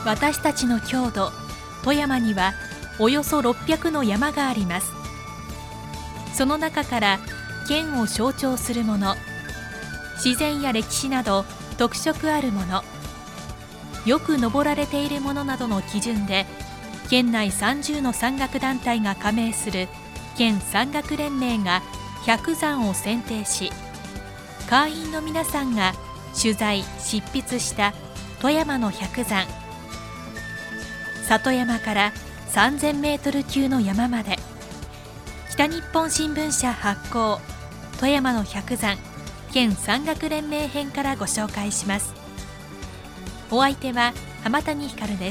私たちの郷土富山にはおよそ600の山があります。その中から県を象徴するもの、自然や歴史など特色あるもの、よく登られているものなどの基準で県内30の山岳団体が加盟する県山岳連盟が100山を選定し、会員の皆さんが取材・執筆した富山の100山、里山から3000メートル級の山まで、北日本新聞社発行富山の100山県山岳連盟編からご紹介します。お相手は浜谷ひかるです。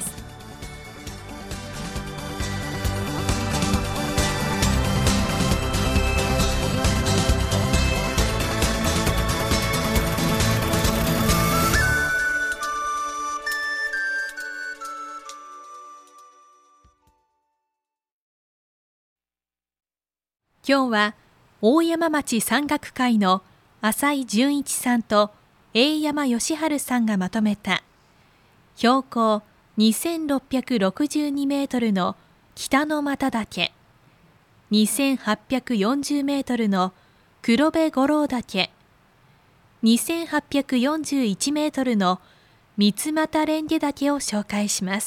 今日は大山町山岳会の浅井純一さんと永山義治さんがまとめた標高2662メートルの北の又岳、2840メートルの黒部五郎岳、2841メートルの三俣蓮華岳を紹介します。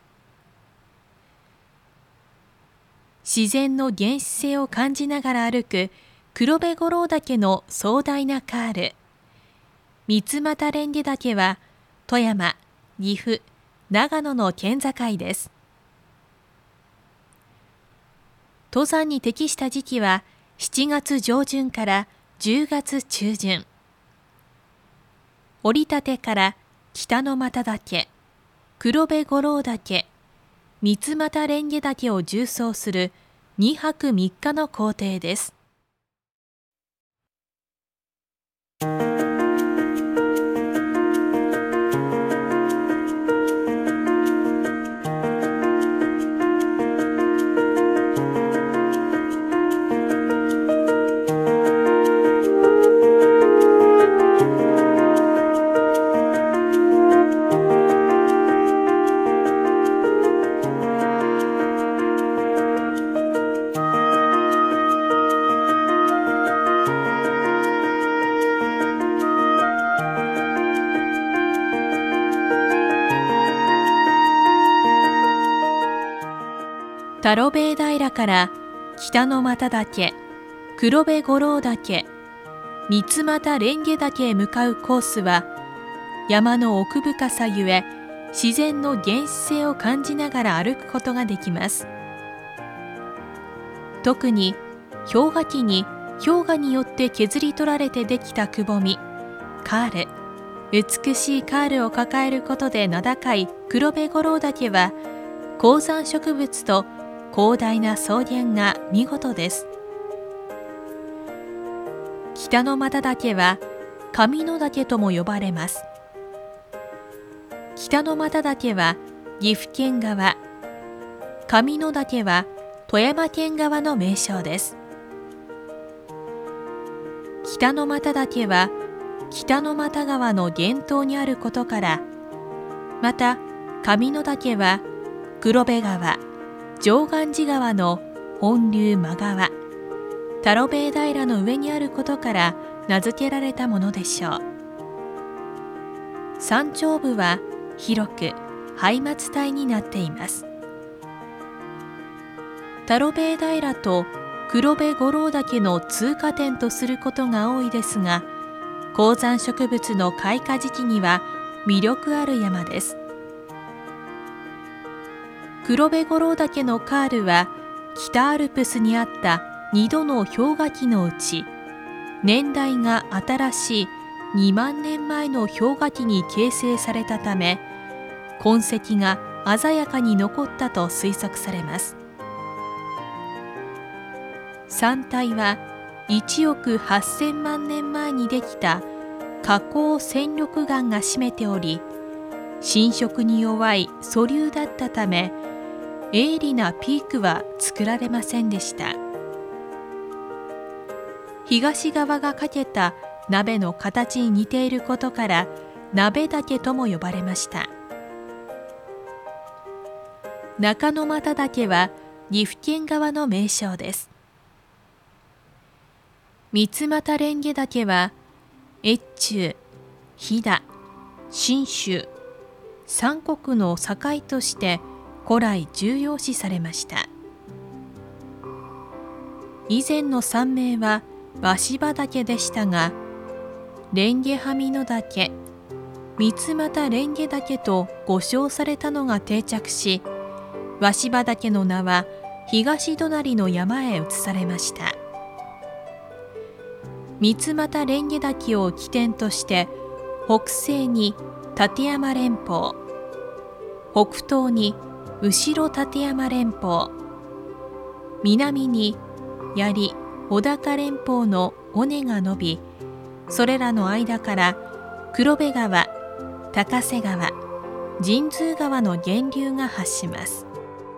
自然の原始性を感じながら歩く黒部五郎岳の壮大なカール、三俣蓮華岳は富山、岐阜、長野の県境です。登山に適した時期は7月上旬から10月中旬。降り立てから北の又岳、黒部五郎岳、三俣蓮華岳を縦走する2泊3日の行程です。太郎兵衛平から北の又岳、黒部五郎岳、三俣蓮華岳へ向かうコースは山の奥深さゆえ自然の原始性を感じながら歩くことができます。特に氷河期に氷河によって削り取られてできたくぼみ、カール、美しいカールを抱えることで名高い黒部五郎岳は高山植物と広大な草原が見事です。北の又岳は神野岳とも呼ばれます。北の又岳は岐阜県側、神野岳は富山県側の名称です。北の又岳は北の又川の源頭にあることから、また神野岳は黒部川、常願寺川の本流真川、太郎兵衛平の上にあることから名付けられたものでしょう。山頂部は広くハイマツ帯になっています。太郎兵衛平と黒部五郎岳の通過点とすることが多いですが、高山植物の開花時期には魅力ある山です。黒部五郎岳のカールは北アルプスにあった2度の氷河期のうち、年代が新しい2万年前の氷河期に形成されたため、痕跡が鮮やかに残ったと推測されます。山体は1億8000万年前にできた花崗閃緑岩が占めており、侵食に弱い素粒だったため、鋭利なピークは作られませんでした。東側がかけた鍋の形に似ていることから、鍋岳とも呼ばれました。 中ノ俣岳は岐阜県側の名称です。三俣蓮華岳は越中、飛騨、信州、三国の境として古来重要視されました。以前の山名は鷲羽岳でしたが、蓮華はみの岳、三俣蓮華岳と呼称されたのが定着し、鷲羽岳の名は東隣の山へ移されました。三俣蓮華岳を起点として北西に立山連峰、北東に後立山連峰、南に槍穂高連峰の尾根が伸び、それらの間から黒部川、高瀬川、神通川の源流が発します。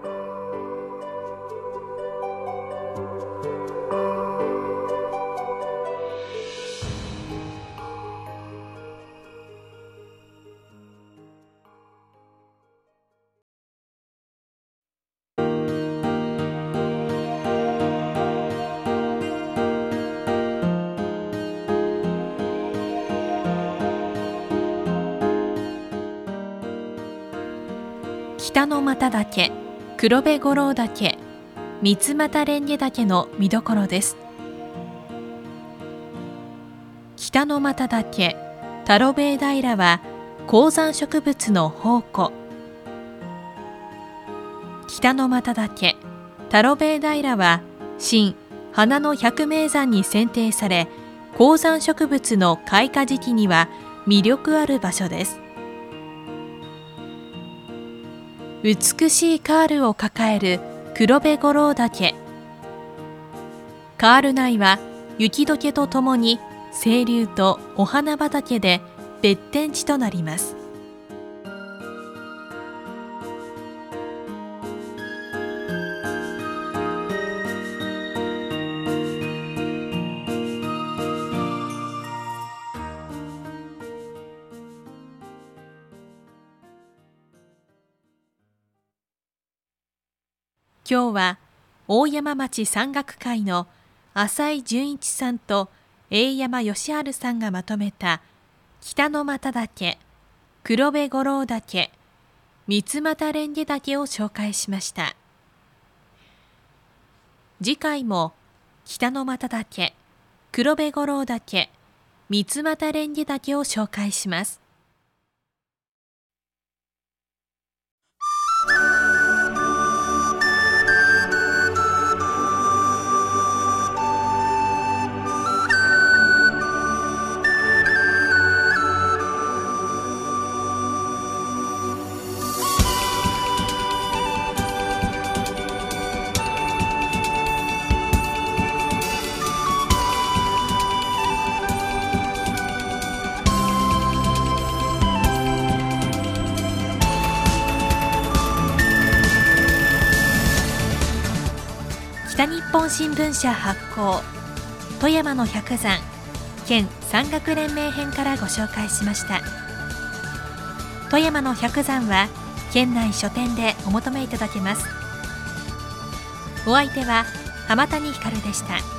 北ノ俣岳、黒部五郎岳、三俣蓮華岳の見どころです。北ノ俣岳、太郎兵衛平は高山植物の宝庫。北ノ俣岳、太郎兵衛平は新花の百名山に選定され、高山植物の開花時期には魅力ある場所です。美しいカールを抱える黒部五郎岳。カール内は雪解けとともに清流とお花畑で別天地となります。今日は大山町山岳会の浅井純一さんと永山義治さんがまとめた北ノ俣岳、黒部五郎岳、三俣蓮華岳を紹介しました。次回も北ノ俣岳、黒部五郎岳、三俣蓮華岳を紹介します。北日本新聞社発行、富山の百山県山岳連盟編からご紹介しました。富山の百山は県内書店でお求めいただけます。お相手は浜谷ひかるでした。